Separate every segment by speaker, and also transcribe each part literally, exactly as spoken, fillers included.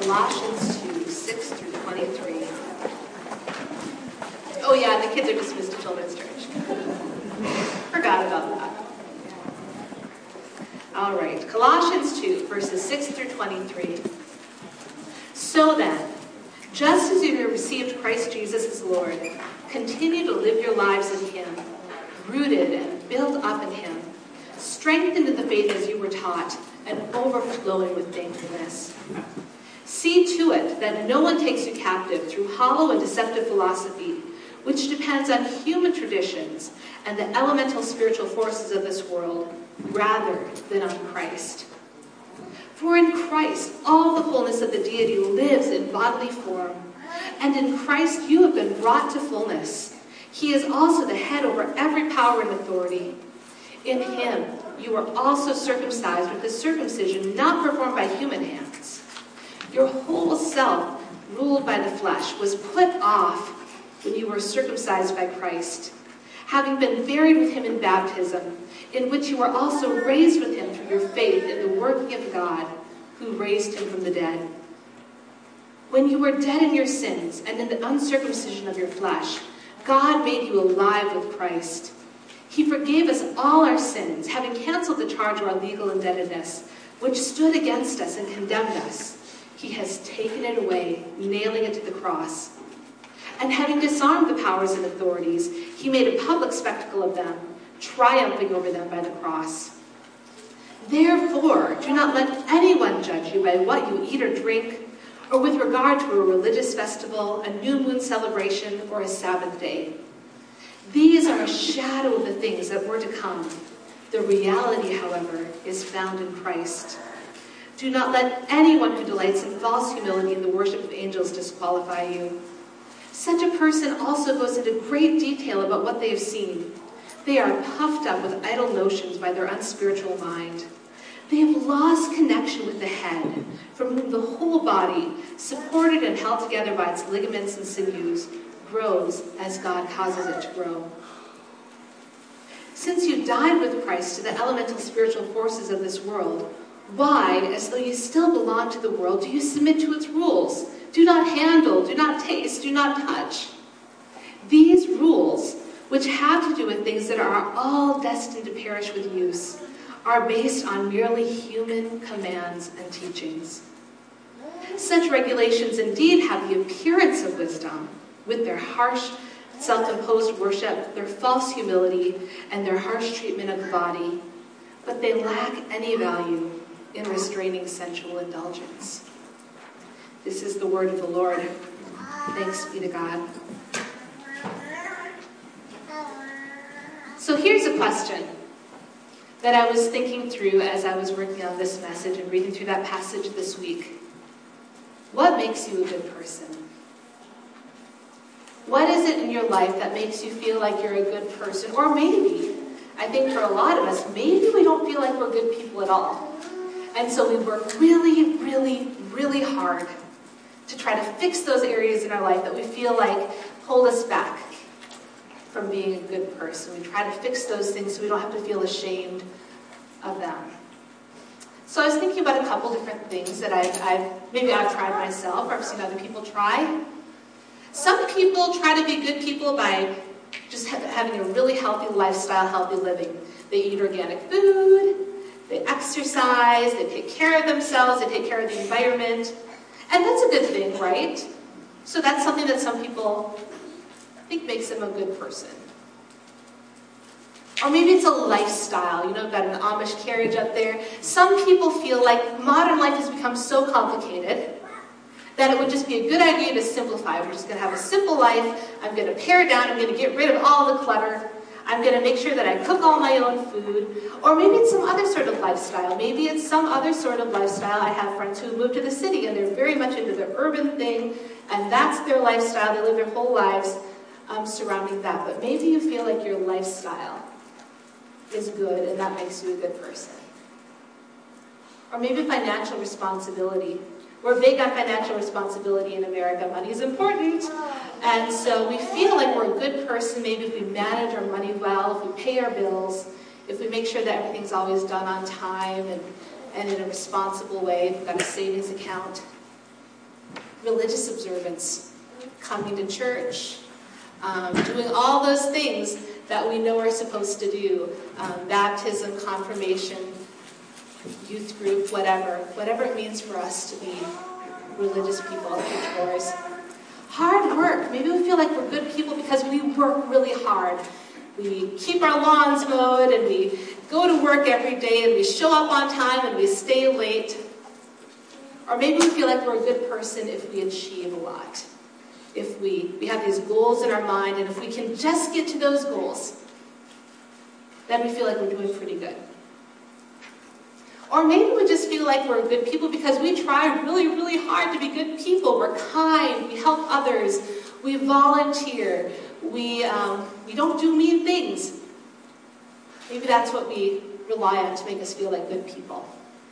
Speaker 1: Colossians two, six through twenty-three. Oh yeah, the kids are dismissed to Children's Church. Forgot about that. All right, Colossians two, verses six through twenty-three. So then, just as you have received Christ Jesus as Lord, continue to live your lives in him, rooted and built up in him, strengthened in the faith as you were taught, and overflowing with thankfulness. See to it that no one takes you captive through hollow and deceptive philosophy, which depends on human traditions and the elemental spiritual forces of this world, rather than on Christ. For in Christ, all the fullness of the deity lives in bodily form, and in Christ you have been brought to fullness. He is also the head over every power and authority. In him you are also circumcised with a circumcision not performed by human hands. Your whole self, ruled by the flesh, was put off when you were circumcised by Christ, having been buried with him in baptism, in which you were also raised with him through your faith in the working of God, who raised him from the dead. When you were dead in your sins and in the uncircumcision of your flesh, God made you alive with Christ. He forgave us all our sins, having canceled the charge of our legal indebtedness, which stood against us and condemned us. He has taken it away, nailing it to the cross. And having disarmed the powers and authorities, he made a public spectacle of them, triumphing over them by the cross. Therefore, do not let anyone judge you by what you eat or drink, or with regard to a religious festival, a new moon celebration, or a Sabbath day. These are a shadow of the things that were to come. The reality, however, is found in Christ. Do not let anyone who delights in false humility in the worship of angels disqualify you. Such a person also goes into great detail about what they have seen. They are puffed up with idle notions by their unspiritual mind. They have lost connection with the head, from whom the whole body, supported and held together by its ligaments and sinews, grows as God causes it to grow. Since you died with Christ to the elemental spiritual forces of this world, why, as though you still belong to the world, do you submit to its rules? Do not handle, do not taste, do not touch. These rules, which have to do with things that are all destined to perish with use, are based on merely human commands and teachings. Such regulations indeed have the appearance of wisdom, with their harsh, self-imposed worship, their false humility, and their harsh treatment of the body, but they lack any value in restraining sensual indulgence. This is the word of the Lord. Thanks be to God. So here's a question that I was thinking through as I was working on this message and reading through that passage this week. What makes you a good person? What is it in your life that makes you feel like you're a good person? Or maybe, I think for a lot of us, maybe we don't feel like we're good people at all. And so we work really, really, really hard to try to fix those areas in our life that we feel like hold us back from being a good person. We try to fix those things so we don't have to feel ashamed of them. So I was thinking about a couple different things that I've, I've maybe I've tried myself or I've seen other people try. Some people try to be good people by just ha- having a really healthy lifestyle, healthy living. They eat organic food, they exercise, they take care of themselves, they take care of the environment. And that's a good thing, right? So that's something that some people think makes them a good person. Or maybe it's a lifestyle. You know, we've got an Amish carriage up there. Some people feel like modern life has become so complicated that it would just be a good idea to simplify. We're just going to have a simple life. I'm going to pare down. I'm going to get rid of all the clutter. I'm going to make sure that I cook all my own food. Or maybe it's some other sort of lifestyle. Maybe it's some other sort of lifestyle. I have friends who moved to the city and they're very much into the urban thing, and that's their lifestyle. They live their whole lives um, surrounding that. But maybe you feel like your lifestyle is good and that makes you a good person. Or maybe financial responsibility. We're big on financial responsibility in America. Money is important. And so we feel like we're a good person maybe if we manage our money well, if we pay our bills, if we make sure that everything's always done on time and, and in a responsible way, if we've got a savings account. religious observance, coming to church, um, doing all those things that we know we're supposed to do, um, baptism, confirmation, youth group, whatever, whatever it means for us to be religious people, churchgoers. Hard work. Maybe we feel like we're good people because we work really hard. We keep our lawns mowed and we go to work every day and we show up on time and we stay late. Or maybe we feel like we're a good person if we achieve a lot. If we, we have these goals in our mind, and if we can just get to those goals, then we feel like we're doing pretty good. Or maybe we just feel like we're good people because we try really, really hard to be good people. We're kind, we help others, we volunteer, we, um, we don't do mean things. Maybe that's what we rely on to make us feel like good people.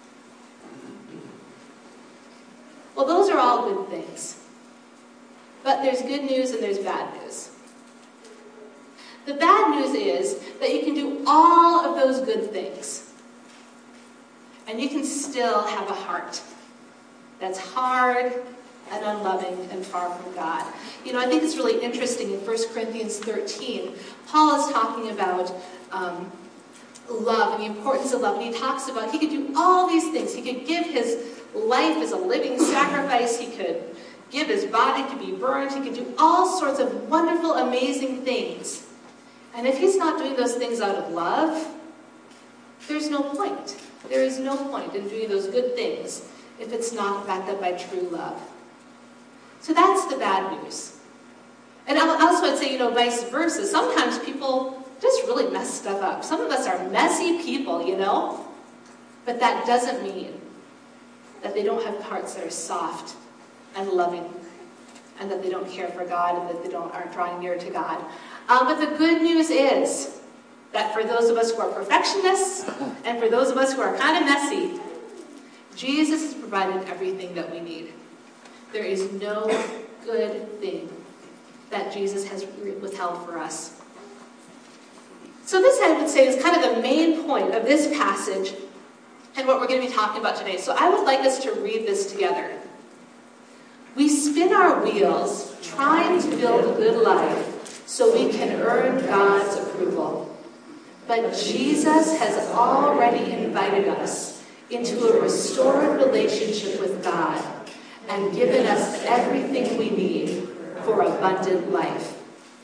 Speaker 1: Well, those are all good things. But there's good news and there's bad news. The bad news is that you can do all of those good things, and you can still have a heart that's hard and unloving and far from God. You know, I think it's really interesting in First Corinthians thirteen, Paul is talking about um, love and the importance of love. And he talks about he could do all these things. He could give his life as a living sacrifice. He could give his body to be burned. He could do all sorts of wonderful, amazing things. And if he's not doing those things out of love, there's no point. There is no point in doing those good things if it's not backed up by true love. So that's the bad news. And also I'd say, you know, vice versa. Sometimes people just really mess stuff up. Some of us are messy people, you know? But that doesn't mean that they don't have hearts that are soft and loving, and that they don't care for God, and that they don't aren't drawing near to God. Um, but the good news is that for those of us who are perfectionists, and for those of us who are kind of messy, Jesus has provided everything that we need. There is no good thing that Jesus has withheld for us. So this, I would say, is kind of the main point of this passage and what we're going to be talking about today. So I would like us to read this together. We spin our wheels trying to build a good life so we can earn God's approval. But Jesus has already invited us into a restored relationship with God and given us everything we need for abundant life.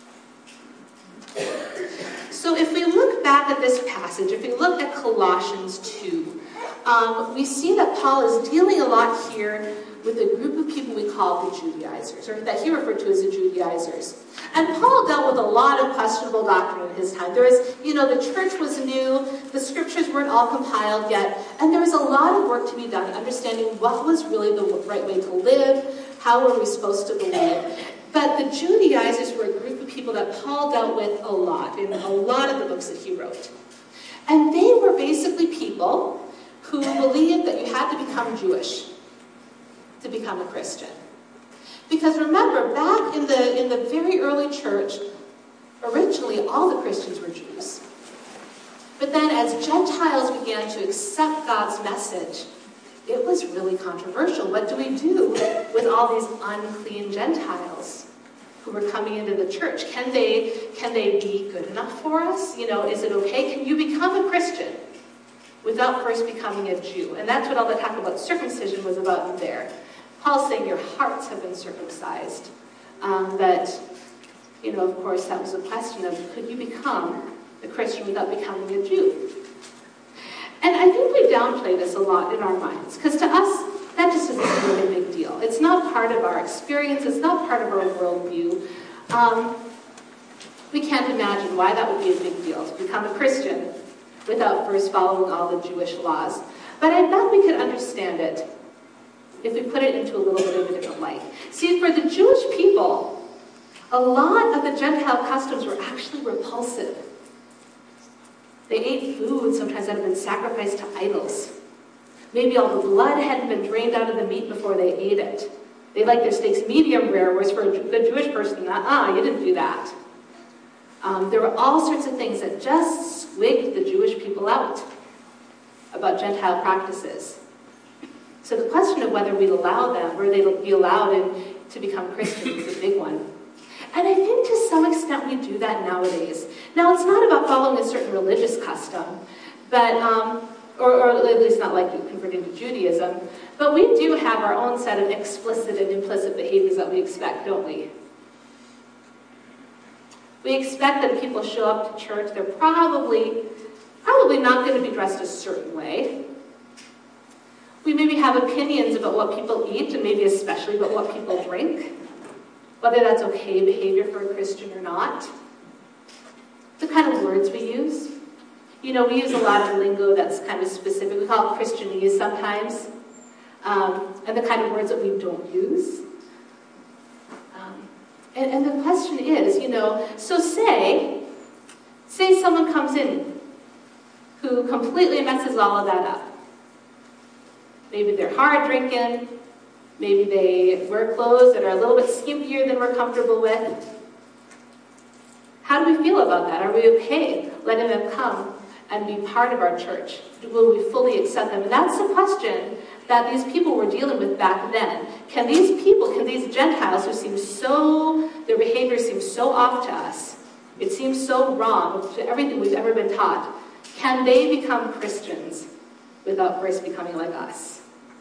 Speaker 1: So if we look back at this passage, if we look at Colossians two, um, we see that Paul is dealing a lot here with a group of people we call the Judaizers, or that he referred to as the Judaizers. And Paul dealt with a lot of questionable doctrine in his time. There was, you know, the church was new, the scriptures weren't all compiled yet, and there was a lot of work to be done understanding what was really the right way to live, how were we supposed to believe. But the Judaizers were a group of people that Paul dealt with a lot, in a lot of the books that he wrote. And they were basically people who believed that you had to become Jewish to become a Christian. Because remember, back in the, in the very early church, originally all the Christians were Jews. But then as Gentiles began to accept God's message, it was really controversial. What do we do with all these unclean Gentiles who were coming into the church? Can they, can they be good enough for us? You know, is it okay? Can you become a Christian without first becoming a Jew? And that's what all the talk about circumcision was about in there. Paul's saying your hearts have been circumcised. Um, but, you know, of course, that was a question of could you become a Christian without becoming a Jew? And I think we downplay this a lot in our minds, because to us, that just isn't a really big deal. It's not part of our experience. It's not part of our worldview. Um, we can't imagine why that would be a big deal, to become a Christian without first following all the Jewish laws. But I bet we could understand it if we put it into a little bit of a different light. See, for the Jewish people, a lot of the Gentile customs were actually repulsive. They ate food sometimes that had been sacrificed to idols. Maybe all the blood hadn't been drained out of the meat before they ate it. They liked their steaks medium rare, whereas for a good Jewish person, uh-uh, you didn't do that. Um, there were all sorts of things that just squigged the Jewish people out about Gentile practices. So the question of whether we'd allow them, or they'd be allowed in, to become Christians is a big one. And I think to some extent we do that nowadays. Now, it's not about following a certain religious custom, but um, or, or at least not like you converting to Judaism, but we do have our own set of explicit and implicit behaviors that we expect, don't we? We expect that if people show up to church, they're probably, probably not going to be dressed a certain way. We maybe have opinions about what people eat, and maybe especially about what people drink, whether that's okay behavior for a Christian or not. The kind of words we use. You know, we use a lot of lingo that's kind of specific. We call it Christianese sometimes. Um, and the kind of words that we don't use. Um, and, and the question is, you know, so say, say someone comes in who completely messes all of that up. Maybe they're hard drinking. Maybe they wear clothes that are a little bit skimpier than we're comfortable with. How do we feel about that? Are we okay letting them come and be part of our church? Will we fully accept them? And that's the question that these people were dealing with back then. Can these people, can these Gentiles who seem so, their behavior seems so off to us, it seems so wrong to everything we've ever been taught, can they become Christians without first becoming like us?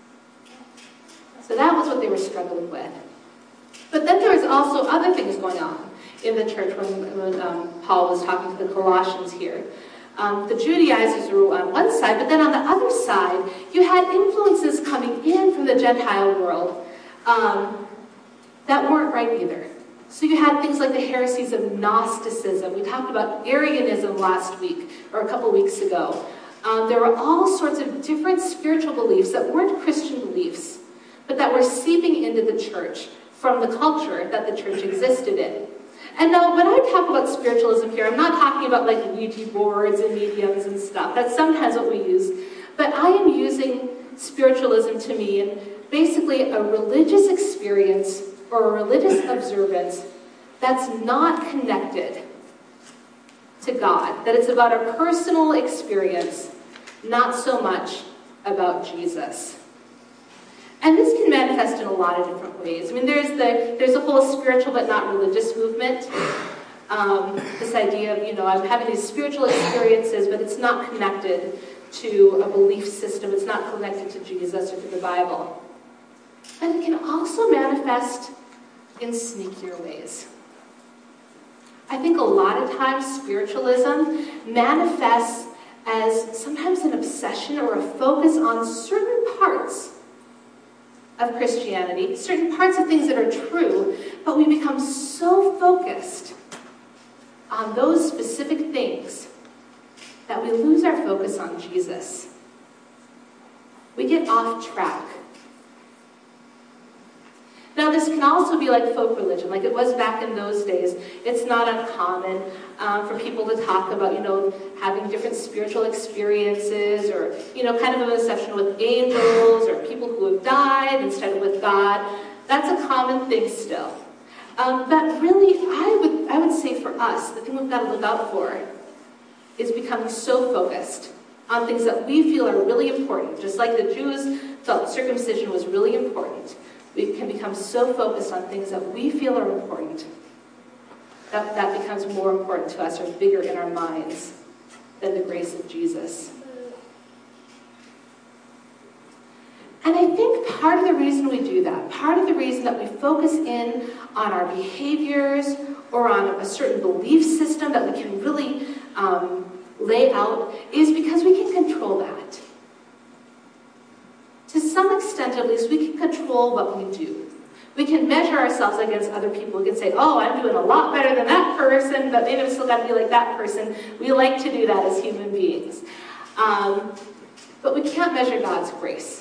Speaker 1: So that was what they were struggling with. But then there was also other things going on in the church when, when um, Paul was talking to the Colossians here. Um, the Judaizers were on one side, but then on the other side, you had influences coming in from the Gentile world um, that weren't right either. So you had things like the heresies of Gnosticism. We talked about Arianism last week, or a couple weeks ago. Um, there were all sorts of different spiritual beliefs that weren't Christian beliefs, but that were seeping into the church from the culture that the church existed in. And now, when I talk about spiritualism here, I'm not talking about like Ouija boards and mediums and stuff. That's sometimes what we use. But I am using spiritualism to mean basically a religious experience or a religious observance that's not connected to God. That it's about a personal experience, not so much about Jesus. And this can manifest in a lot of different ways. I mean, there's the there's a whole spiritual but not religious movement. Um, this idea of, you know, I'm having these spiritual experiences, but it's not connected to a belief system. It's not connected to Jesus or to the Bible. And it can also manifest in sneakier ways. I think a lot of times spiritualism manifests as sometimes an obsession or a focus on certain parts of Christianity, certain parts of things that are true, but we become so focused on those specific things that we lose our focus on Jesus. We get off track. Now, this can also be like folk religion, like it was back in those days. It's not uncommon um, for people to talk about, you know, having different spiritual experiences, or, you know, kind of an obsession with angels, or people who have died instead of with God. That's a common thing still. Um, but really, I would, I would say for us, the thing we've got to look out for is becoming so focused on things that we feel are really important. Just like the Jews felt circumcision was really important. We can become so focused on things that we feel are important, that that becomes more important to us or bigger in our minds than the grace of Jesus. And I think part of the reason we do that, part of the reason that we focus in on our behaviors or on a certain belief system that we can really um, lay out, is because we can control that. To some extent, at least, we can control what we do. We can measure ourselves against other people. We can say, oh, I'm doing a lot better than that person, but maybe I'm still got to be like that person. We like to do that as human beings. Um, but we can't measure God's grace.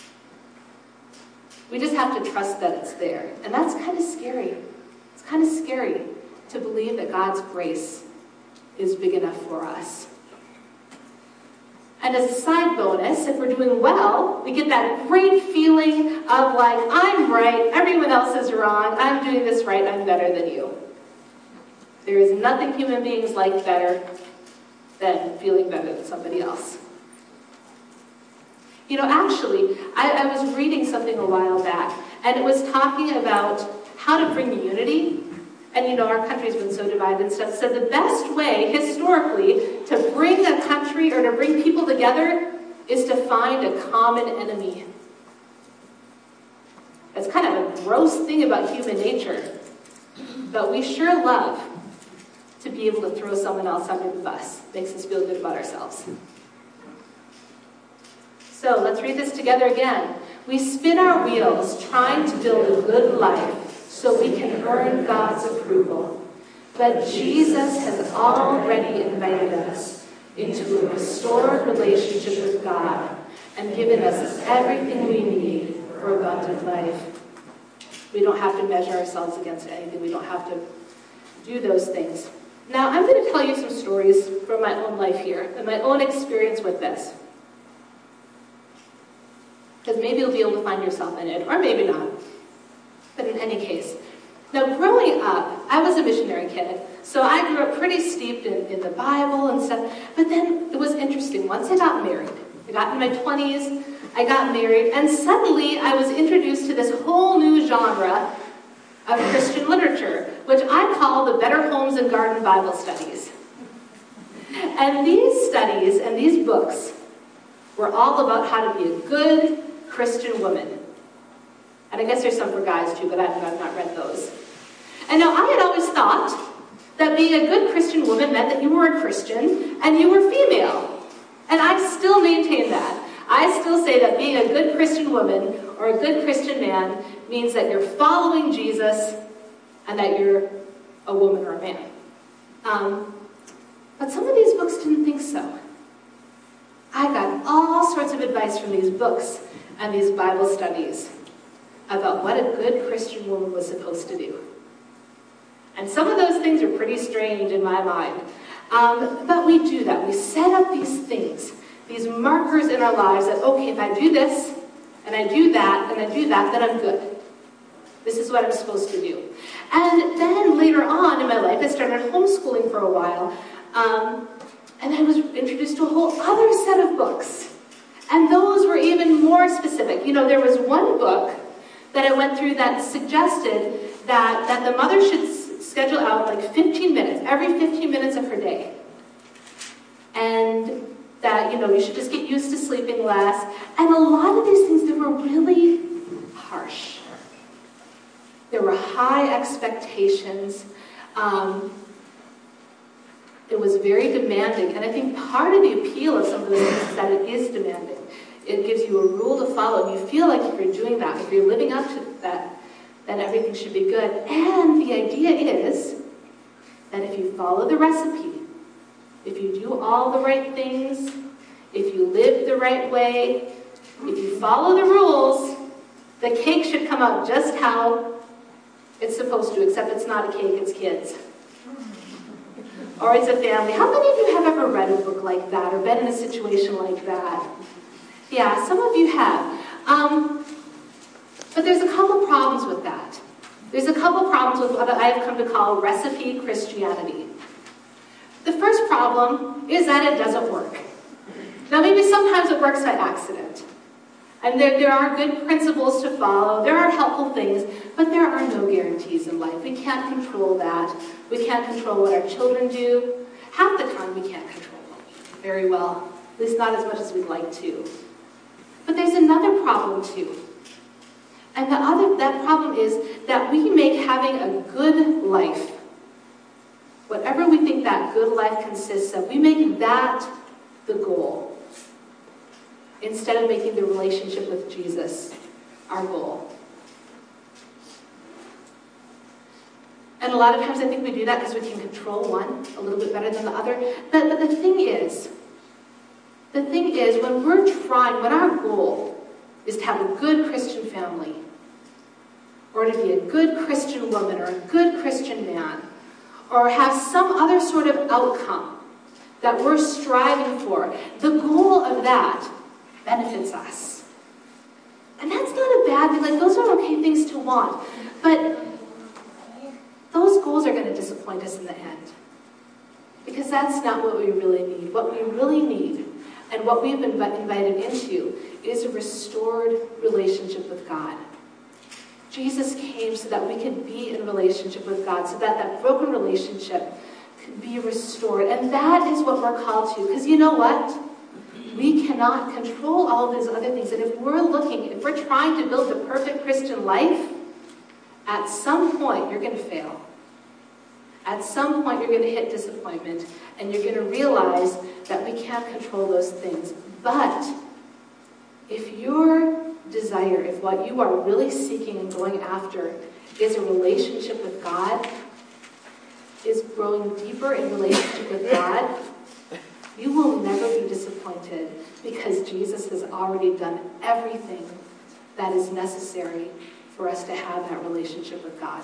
Speaker 1: We just have to trust that it's there. And that's kind of scary. It's kind of scary to believe that God's grace is big enough for us. And as a side bonus, if we're doing well, we get that great feeling of like, I'm right, everyone else is wrong, I'm doing this right, I'm better than you. There is nothing human beings like better than feeling better than somebody else. You know, actually, I, I was reading something a while back, and it was talking about how to bring unity. And you know, our country's been so divided and stuff. So the best way, historically, to bring a country or to bring people together is to find a common enemy. It's kind of a gross thing about human nature. But we sure love to be able to throw someone else under the bus. Makes us feel good about ourselves. So let's read this together again. We spin our wheels trying to build a good life so we can earn God's approval. But Jesus has already invited us into a restored relationship with God and given us everything we need for abundant life. We don't have to measure ourselves against anything. We don't have to do those things. Now, I'm going to tell you some stories from my own life here and my own experience with this. Because maybe you'll be able to find yourself in it, or maybe not. But in any case. Now, growing up, I was a missionary kid, so I grew up pretty steeped in, in the Bible and stuff. But then it was interesting. Once I got married, I got in my twenties, I got married, and suddenly I was introduced to this whole new genre of Christian literature, which I call the Better Homes and Garden Bible Studies. And these studies and these books were all about how to be a good Christian woman. And I guess there's some for guys too, but I've not, not read those. And now I had always thought that being a good Christian woman meant that you were a Christian and you were female. And I still maintain that. I still say that being a good Christian woman or a good Christian man means that you're following Jesus and that you're a woman or a man. Um, but some of these books didn't think so. I got all sorts of advice from these books and these Bible studies about what a good Christian woman was supposed to do. And some of those things are pretty strange in my mind. Um, but we do that. We set up these things, these markers in our lives that, okay, if I do this, and I do that, and I do that, then I'm good. This is what I'm supposed to do. And then later on in my life, I started homeschooling for a while, um, and I was introduced to a whole other set of books. And those were even more specific. You know, there was one book that I went through that suggested that, that the mother should s- schedule out like fifteen minutes, every fifteen minutes of her day. And that, you know, you should just get used to sleeping less. And a lot of these things, they were really harsh. There were high expectations. Um, it was very demanding. And I think part of the appeal of some of those things is that it is demanding. It gives you a rule to follow. And you feel like if you're doing that, if you're living up to that, then everything should be good. And the idea is that if you follow the recipe, if you do all the right things, if you live the right way, if you follow the rules, the cake should come out just how it's supposed to, except it's not a cake, it's kids. Or it's a family. How many of you have ever read a book like that or been in a situation like that? Yeah, some of you have. Um, but there's a couple problems with that. There's a couple problems with what I have come to call recipe Christianity. The first problem is that it doesn't work. Now, maybe sometimes it works by accident. And there, there are good principles to follow. There are helpful things. But there are no guarantees in life. We can't control that. We can't control what our children do. Half the time, we can't control them very well. At least not as much as we'd like to. But there's another problem, too. And the other, that problem is that we make having a good life, whatever we think that good life consists of, we make that the goal, instead of making the relationship with Jesus our goal. And a lot of times I think we do that because we can control one a little bit better than the other. But, but the thing is, the thing is, when we're trying, when our goal is to have a good Christian family, or to be a good Christian woman, or a good Christian man, or have some other sort of outcome that we're striving for, the goal of that benefits us. And that's not a bad thing. Like, those are okay things to want. But those goals are going to disappoint us in the end. Because that's not what we really need. What we really need, And what we've been invited into is a restored relationship with God. Jesus came so that we could be in relationship with God, so that that broken relationship could be restored. And that is what we're called to. Because you know what? We cannot control all of these other things. And if we're looking, if we're trying to build the perfect Christian life, at some point you're going to fail. At some point you're going to hit disappointment. And you're going to realize that we can't control those things. But if your desire, if what you are really seeking and going after is a relationship with God, is growing deeper in relationship with God, you will never be disappointed because Jesus has already done everything that is necessary for us to have that relationship with God.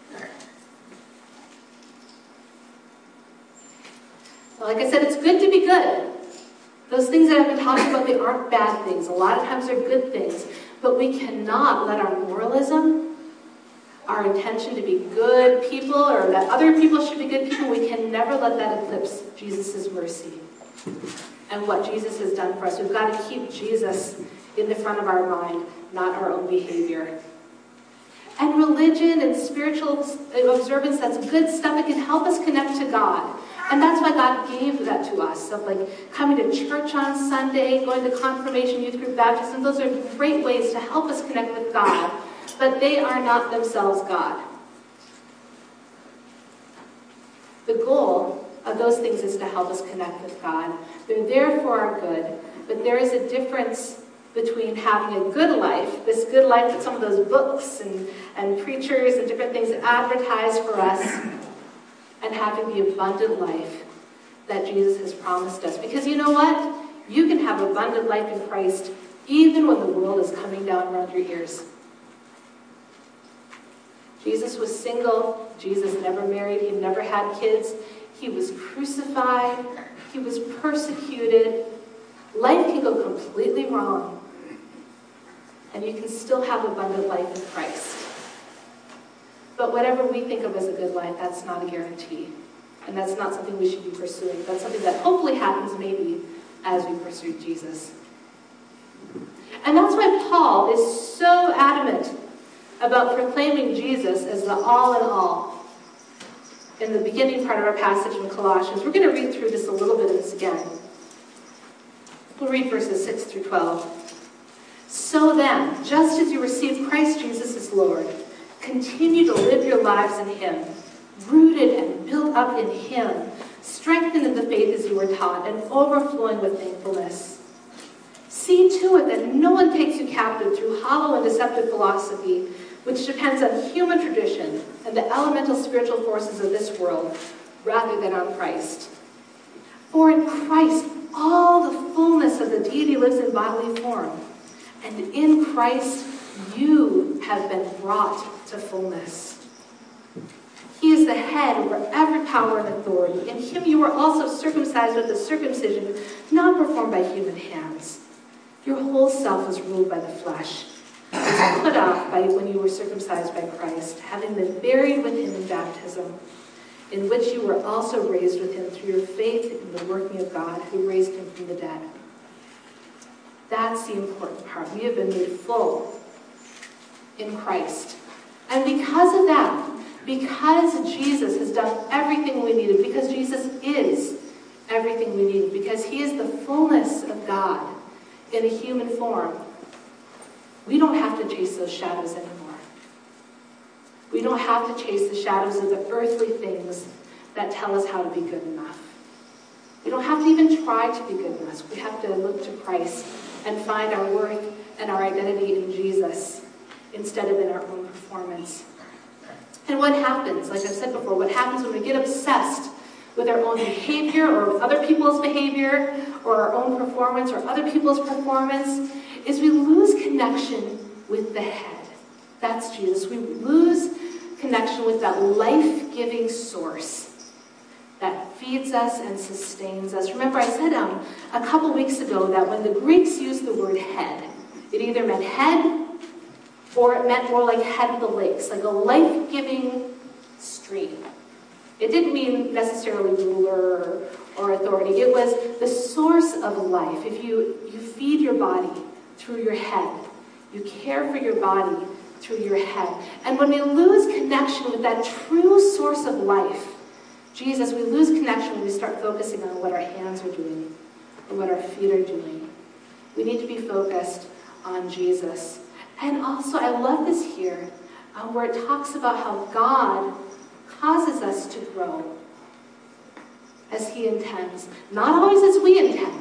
Speaker 1: So like I said, it's good to be good. Those things that I've been talking about, they aren't bad things. A lot of times they're good things. But we cannot let our moralism, our intention to be good people, or that other people should be good people, we can never let that eclipse Jesus' mercy and what Jesus has done for us. We've got to keep Jesus in the front of our mind, not our own behavior. And religion and spiritual observance, that's good stuff. It can help us connect to God. And that's why God gave that to us. So like coming to church on Sunday, going to confirmation, youth group, baptism, those are great ways to help us connect with God. But they are not themselves God. The goal of those things is to help us connect with God. They're there for our good. But there is a difference between having a good life, this good life that some of those books and, and preachers and different things advertise for us, and having the abundant life that Jesus has promised us. Because you know what? You can have abundant life in Christ even when the world is coming down around your ears. Jesus was single. Jesus never married. He never had kids. He was crucified. He was persecuted. Life can go completely wrong. And you can still have abundant life in Christ. But whatever we think of as a good life, that's not a guarantee. And that's not something we should be pursuing. That's something that hopefully happens maybe as we pursue Jesus. And that's why Paul is so adamant about proclaiming Jesus as the all in all. In the beginning part of our passage in Colossians, we're going to read through this a little bit of this again. We'll read verses six through twelve. So then, just as you received Christ Jesus as Lord, continue to live your lives in Him, rooted and built up in Him, strengthened in the faith as you were taught, and overflowing with thankfulness. See to it that no one takes you captive through hollow and deceptive philosophy, which depends on human tradition and the elemental spiritual forces of this world, rather than on Christ. For in Christ, all the fullness of the deity lives in bodily form, and in Christ, you have been brought to fullness. He is the head over every power and authority. In Him you were also circumcised with a circumcision not performed by human hands. Your whole self was ruled by the flesh, and put off by when you were circumcised by Christ, having been buried with Him in baptism, in which you were also raised with Him through your faith in the working of God, who raised Him from the dead. That's the important part. We have been made full in Christ. And because of that, because Jesus has done everything we needed, because Jesus is everything we need, because He is the fullness of God in a human form, we don't have to chase those shadows anymore. We don't have to chase the shadows of the earthly things that tell us how to be good enough. We don't have to even try to be good enough. We have to look to Christ and find our worth and our identity in Jesus instead of in our own performance. And what happens, like I've said before, what happens when we get obsessed with our own behavior or with other people's behavior or our own performance or other people's performance is we lose connection with the head. That's Jesus. We lose connection with that life-giving source that feeds us and sustains us. Remember, I said um, a couple weeks ago that when the Greeks used the word head, it either meant head or it meant more like head of the lakes, like a life-giving stream. It didn't mean necessarily ruler or authority. It was the source of life. If you, you feed your body through your head, you care for your body through your head. And when we lose connection with that true source of life, Jesus, we lose connection when we start focusing on what our hands are doing or what our feet are doing. We need to be focused on Jesus. And also, I love this here, um, where it talks about how God causes us to grow as he intends, not always as we intend.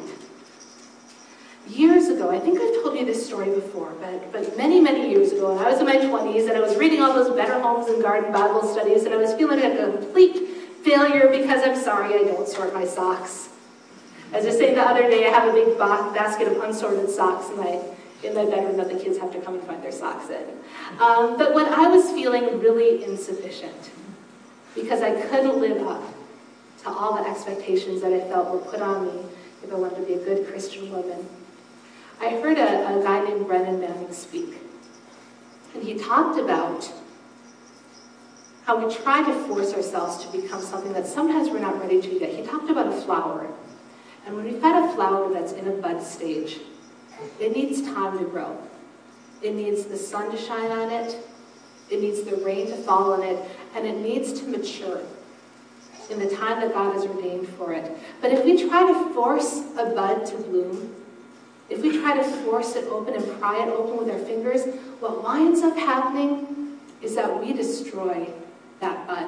Speaker 1: Years ago, I think I've told you this story before, but, but many, many years ago, and I was in my twenties, and I was reading all those Better Homes and Garden Bible studies, and I was feeling like a complete failure because I'm sorry I don't sort my socks. As I was saying the other day, I have a big ba- basket of unsorted socks in my, in my bedroom that the kids have to come and find their socks in. Um, but when I was feeling really insufficient, because I couldn't live up to all the expectations that I felt were put on me if I wanted to be a good Christian woman, I heard a, a guy named Brennan Manning speak. And he talked about how we try to force ourselves to become something that sometimes we're not ready to yet. He talked about a flower. And when we've got a flower that's in a bud stage, it needs time to grow. It needs the sun to shine on it. It needs the rain to fall on it. And it needs to mature in the time that God has ordained for it. But if we try to force a bud to bloom, if we try to force it open and pry it open with our fingers, what winds up happening is that we destroy that bud.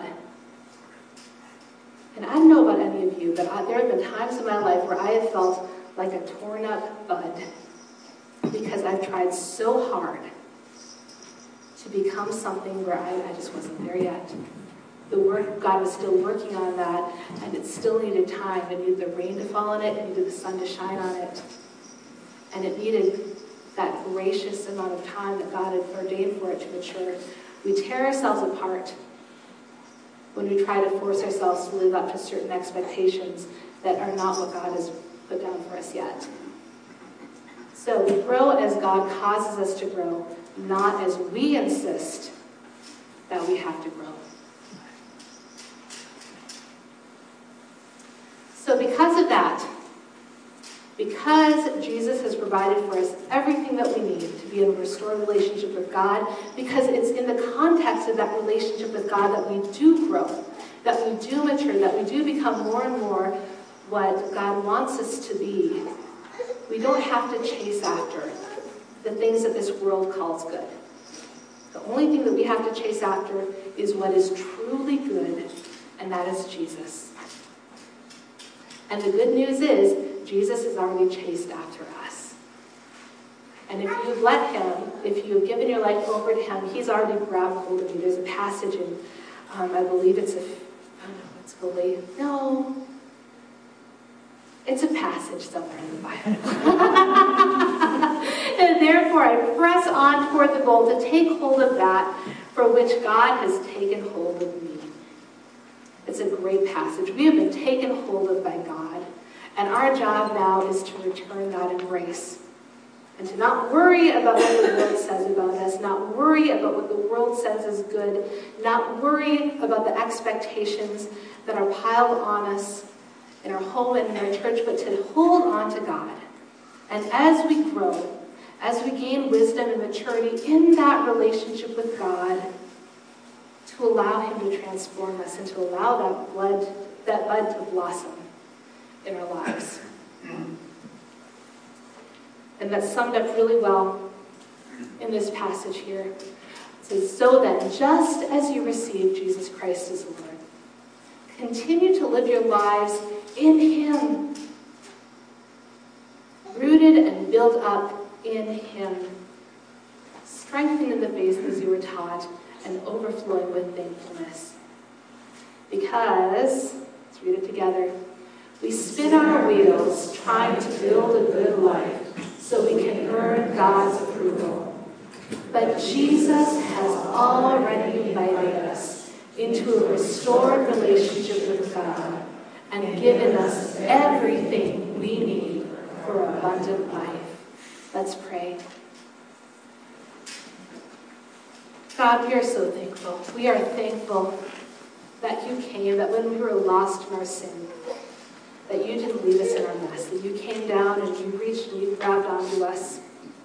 Speaker 1: And I don't know about any of you, but I, there have been times in my life where I have felt like a torn up bud because I've tried so hard to become something where I, I just wasn't there yet. The work, God was still working on that, and it still needed time. It needed the rain to fall on it, it needed the sun to shine on it. And it needed that gracious amount of time that God had ordained for it to mature. We tear ourselves apart when we try to force ourselves to live up to certain expectations that are not what God has put down for us yet. So we grow as God causes us to grow, not as we insist that we have to grow. So because of that, because Jesus has provided for us everything that we need to be in a restored relationship with God, because it's in the context of that relationship with God that we do grow, that we do mature, that we do become more and more what God wants us to be, we don't have to chase after the things that this world calls good. The only thing that we have to chase after is what is truly good, and that is Jesus. And the good news is, Jesus has already chased after us. And if you've let him, if you've given your life over to him, he's already grabbed hold of you. There's a passage in, um, I believe it's a, I don't know, it's Galatians. No. It's a passage somewhere in the Bible. And therefore I press on toward the goal to take hold of that for which God has taken hold of me. It's a great passage. We have been taken hold of by God. And our job now is to return that embrace. And to not worry about what the world says about us, not worry about what the world says is good, not worry about the expectations that are piled on us in our home and in our church, but to hold on to God. And as we grow, as we gain wisdom and maturity in that relationship with God, to allow him to transform us and to allow that blood, that bud to blossom in our lives. And that's summed up really well in this passage here. It says, so then, just as you received Jesus Christ as Lord, continue to live your lives in him, rooted and built up in him, strengthened in the faith as you were taught, and overflowing with thankfulness. Because, let's read it together, we spin our wheels trying to build a good life so we can earn God's approval. But Jesus has already invited us into a restored relationship with God and given us everything we need for abundant life. Let's pray. God, we are so thankful. We are thankful that you came, that when we were lost in our sin, that you didn't leave us in our mess, that you came down and you reached and you grabbed onto us.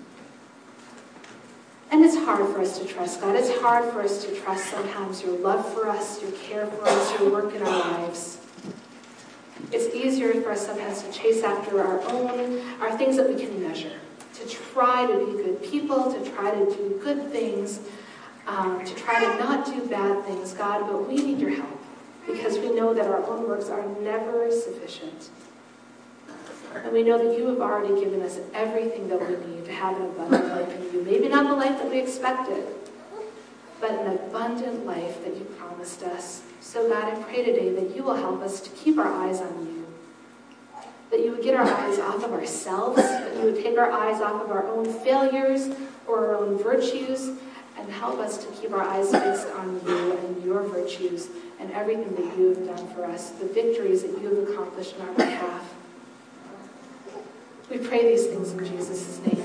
Speaker 1: And it's hard for us to trust, God. It's hard for us to trust sometimes your love for us, your care for us, your work in our lives. It's easier for us sometimes to chase after our own, our things that we can measure, to try to be good people, to try to do good things, um, to try to not do bad things, God, but we need your help because we know that our own works are never sufficient. And we know that you have already given us everything that we need to have an abundant life in you. Maybe not the life that we expected, but an abundant life that you promised us. So God, I pray today that you will help us to keep our eyes on you. That you would get our eyes off of ourselves, that you would take our eyes off of our own failures or our own virtues, and help us to keep our eyes fixed on you and your virtues and everything that you have done for us, the victories that you have accomplished on our behalf. We pray these things in Jesus' name.